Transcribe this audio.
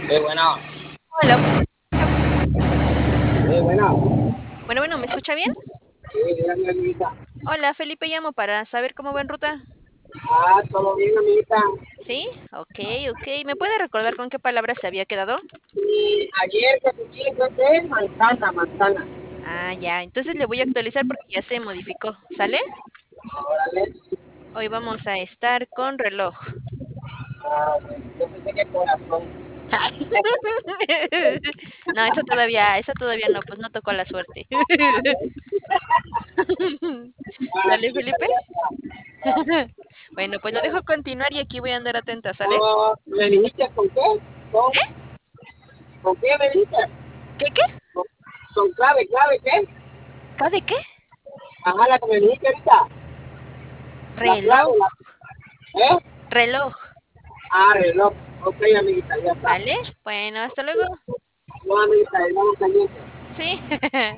Bueno, Hola. bueno. Bueno, ¿me escucha bien? Sí, dígame, amiguita. Hola, Felipe, llamo para saber cómo va en ruta. Todo bien, amiguita. ¿Sí? Ok, ok. ¿Me puede recordar con qué palabra se había quedado? Y ayer que subí fue de manzana. Ah, ya. Entonces le voy a actualizar porque ya se modificó. ¿Sale? Órale. Hoy vamos a estar con reloj. Bueno, yo pensé que corazón. No, eso todavía no, pues no tocó la suerte. ¿Sale, Amiguita, Felipe? ya está. Bueno, pues lo dejo continuar y aquí voy a andar atenta, ¿sale? Oh, ¿me dijiste con qué? ¿Con, ¿Con qué me dijiste? ¿Qué? ¿Con, con clave, ¿qué? ¿Ca de qué? Ajá, la que me dijiste ahorita. La clave, Reloj. ¿eh? Reloj. Reloj. Ok, amiguita, ya está. ¿Sale? Bueno, hasta luego. No, amiguita, estamos pendientes. Sí.